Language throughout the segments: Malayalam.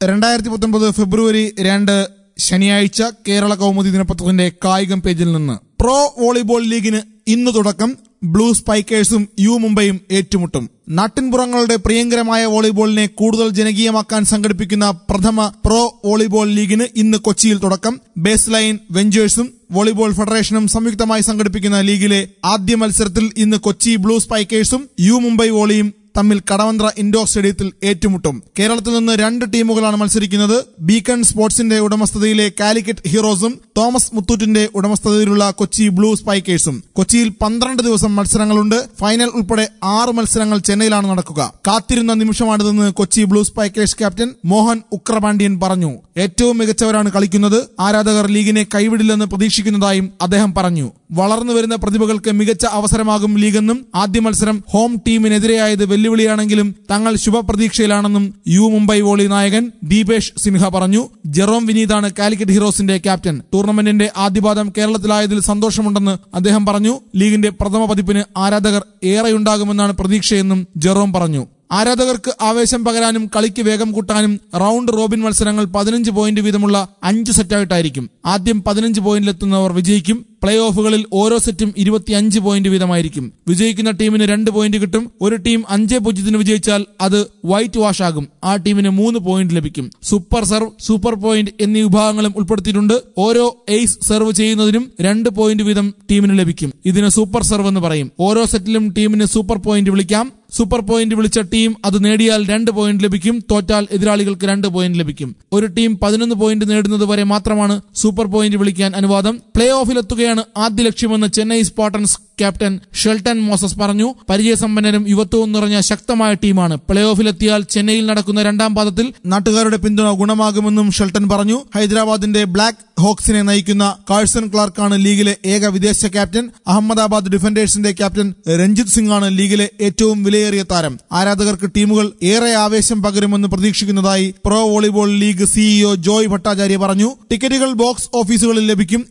2019 ഫെബ്രുവരി 2 ശനിയാഴ്ച കേരള കൗമുദി ദിനപത്രത്തിന്റെ കായികം പേജിൽ നിന്ന്. പ്രോ വോളിബോൾ ലീഗിന് ഇന്ന് തുടക്കം. ബ്ലൂ സ്പൈക്കേഴ്സും യു മുംബൈയും ഏറ്റുമുട്ടും. നാട്ടിൻപുറങ്ങളുടെ പ്രിയങ്കരമായ വോളിബോളിനെ കൂടുതൽ ജനകീയമാക്കാൻ സംഘടിപ്പിക്കുന്ന പ്രഥമ പ്രോ വോളിബോൾ ലീഗിന് ഇന്ന് കൊച്ചിയിൽ തുടക്കം. ബേസ് ലൈൻ വെഞ്ചേഴ്സും വോളിബോൾ ഫെഡറേഷനും സംയുക്തമായി സംഘടിപ്പിക്കുന്ന ലീഗിലെ ആദ്യ മത്സരത്തിൽ ഇന്ന് കൊച്ചി ബ്ലൂ സ്പൈക്കേഴ്സും യു മുംബൈ വോളിയും തമ്മിൽ കടവന്ത്ര ഇൻഡോർ സ്റ്റേഡിയത്തിൽ ഏറ്റുമുട്ടും. കേരളത്തിൽ നിന്ന് 2 ടീമുകളാണ് മത്സരിക്കുന്നത്. ബീക്കൺ സ്പോർട്സിന്റെ ഉടമസ്ഥതയിലെ കാലിക്കറ്റ് ഹീറോസും തോമസ് മുത്തൂറ്റിന്റെ ഉടമസ്ഥതയിലുള്ള കൊച്ചി ബ്ലൂ സ്പൈക്കേഴ്സും. കൊച്ചിയിൽ 12 ദിവസം മത്സരങ്ങളുണ്ട്. ഫൈനൽ ഉൾപ്പെടെ 6 മത്സരങ്ങൾ ചെന്നൈയിലാണ് നടക്കുക. കാത്തിരുന്ന നിമിഷമാണിതെന്ന് Kochi blue spikers captain Mohan Ukrapandian പറഞ്ഞു. ഏറ്റവും മികച്ചവരാണ് കളിക്കുന്നത്. ആരാധകർ ലീഗിനെ കൈവിടില്ലെന്ന് പ്രതീക്ഷിക്കുന്നതായും അദ്ദേഹം പറഞ്ഞു. വളർന്നു വരുന്ന പ്രതിഭകൾക്ക് മികച്ച അവസരമാകും ലീഗെന്നും ആദ്യ മത്സരം ഹോം ടീമിനെതിരെയായത് വെല്ലുവിളിയാണെങ്കിലും തങ്ങൾ ശുഭപ്രതീക്ഷയിലാണെന്നും യു മുംബൈ വോളി നായകൻ ദീപേഷ് സിൻഹ പറഞ്ഞു. ജെറോം വിനീതാണ് കാലിക്കറ്റ് ഹീറോസിന്റെ ക്യാപ്റ്റൻ. ടൂർണമെന്റിന്റെ ആദ്യപാദം കേരളത്തിലായതിൽ സന്തോഷമുണ്ടെന്ന് അദ്ദേഹം പറഞ്ഞു. ലീഗിന്റെ പ്രഥമ പതിപ്പിന് ആരാധകർ ഏറെയുണ്ടാകുമെന്നാണ് പ്രതീക്ഷയെന്നും ജെറോം പറഞ്ഞു. ആരാധകർക്ക് ആവേശം പകരാനും കളിക്ക് വേഗം കൂട്ടാനും റൌണ്ട് റോബിൻ മത്സരങ്ങൾ 15 പോയിന്റ് വീതമുള്ള 5 സെറ്റായിട്ടായിരിക്കും. ആദ്യം 15 പോയിന്റിലെത്തുന്നവർ വിജയിക്കും. പ്ലേ ഓഫുകളിൽ ഓരോ സെറ്റും 25 പോയിന്റ് വീതമായിരിക്കും. വിജയിക്കുന്ന ടീമിന് 2 പോയിന്റ് കിട്ടും. ഒരു ടീം 5-0 വിജയിച്ചാൽ അത് വൈറ്റ് വാഷ് ആകും. ആ ടീമിന് 3 പോയിന്റ് ലഭിക്കും. സൂപ്പർ സർവ്, സൂപ്പർ പോയിന്റ് എന്നീ വിഭാഗങ്ങളും ഉൾപ്പെടുത്തിയിട്ടുണ്ട്. ഓരോ എയ്സ് സെർവ് ചെയ്യുന്നതിനും 2 പോയിന്റ് വീതം ടീമിന് ലഭിക്കും. ഇതിന് സൂപ്പർ സർവ് എന്ന് പറയും. ഓരോ സെറ്റിലും ടീമിന് സൂപ്പർ പോയിന്റ് വിളിക്കാം. സൂപ്പർ പോയിന്റ് വിളിച്ച ടീം അത് നേടിയാൽ 2 പോയിന്റ് ലഭിക്കും. തോറ്റാൽ എതിരാളികൾക്ക് 2 പോയിന്റ് ലഭിക്കും. ഒരു ടീം 11 പോയിന്റ് നേടുന്നത് വരെ മാത്രമാണ് സൂപ്പർ പോയിന്റ് വിളിക്കാൻ അനുവാദം. പ്ലേ ഓഫിലെത്തുകയാണ് ആദ്യ ലക്ഷ്യമെന്ന് ചെന്നൈ സ്പാർട്ടൻസ് ക്യാപ്റ്റൻ ഷെൽട്ടൺ മോസസ് പറഞ്ഞു. പരിചയസമ്പന്നരും യുവത്വവും നിറഞ്ഞ ശക്തമായ ടീമാണ്. പ്ലേ ഓഫിലെത്തിയാൽ ചെന്നൈയിൽ നടക്കുന്ന 2ാം പാദത്തിൽ നാട്ടുകാരുടെ പിന്തുണ ഗുണമാകുമെന്നും ഷെൽട്ടൺ പറഞ്ഞു. ഹൈദരാബാദിന്റെ ബ്ലാക്ക് ഹോക്സിനെ നയിക്കുന്ന കാഴ്സൺ ക്ലാർക്കാണ് ലീഗിലെ ഏക വിദേശ ക്യാപ്റ്റൻ. അഹമ്മദാബാദ് ഡിഫൻഡേഴ്സിന്റെ ക്യാപ്റ്റൻ രഞ്ജിത് സിംഗ് ആണ് ലീഗിലെ ഏറ്റവും വിലയേറിയ താരം. ആരാധകർക്ക് ടീമുകൾ ഏറെ ആവേശം പകരുമെന്ന് പ്രതീക്ഷിക്കുന്നതായി pro volleyball league CEO Joy Bhattacharya പറഞ്ഞു. ടിക്കറ്റുകൾ ബോക്സ് ഓഫീസുകളിൽ ലഭിക്കും.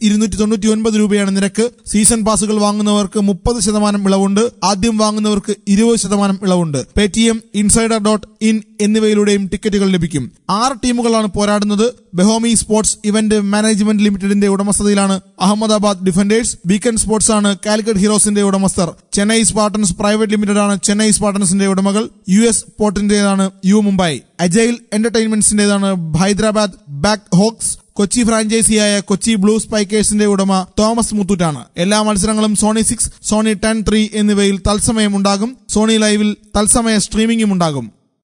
299 രൂപയാണ് നിരക്ക്. സീസൺ പാസുകൾ വാങ്ങുന്നവർക്ക് 30% ഇളവുണ്ട്. ആദ്യം വാങ്ങുന്നവർക്ക് 20% ഇളവുണ്ട്. പേടിഎം, ഇൻസൈഡർ.in എന്നിവയിലൂടെയും ടിക്കറ്റുകൾ ലഭിക്കും. 6 ടീമുകളാണ് പോരാടുന്നത്. ബെഹോമി സ്പോർട്സ് ഇവന്റ് മാനേജ്മെന്റ് ലിമിറ്റഡിന്റെ ഉടമസ്ഥതയിലാണ് അഹമ്മദാബാദ് ഡിഫൻഡേഴ്സ്. ബീക്കൺ സ്പോർട്സ് ആണ് കാലിക്കറ്റ് ഹീറോസിന്റെ ഉടമസ്ഥർ. ചെന്നൈ സ്പാർട്ടൻസ് പ്രൈവറ്റ് ലിമിറ്റഡ് ആണ് ചെന്നൈ സ്പാർട്ടൻസിന്റെ ഉടമകൾ. US പോർട്ടിന്റേതാണ് യു മുംബൈ. അജൈൽ എന്റർടൈൻമെന്റ്സിന്റേതാണ് ഹൈദരാബാദ് ബ്ലാക്ക് ഹോക്സ്. കൊച്ചി ഫ്രാഞ്ചൈസിയായ കൊച്ചി ബ്ലൂ സ്പൈക്കേഴ്സിന്റെ ഉടമ തോമസ് മുത്തൂറ്റാണ്. എല്ലാ മത്സരങ്ങളും സോണി 6, സോണി 10, 3 എന്നിവയിൽ തത്സമയം ഉണ്ടാകും. സോണി ലൈവിൽ തത്സമയ സ്ട്രീമിംഗും ഉണ്ടാകും.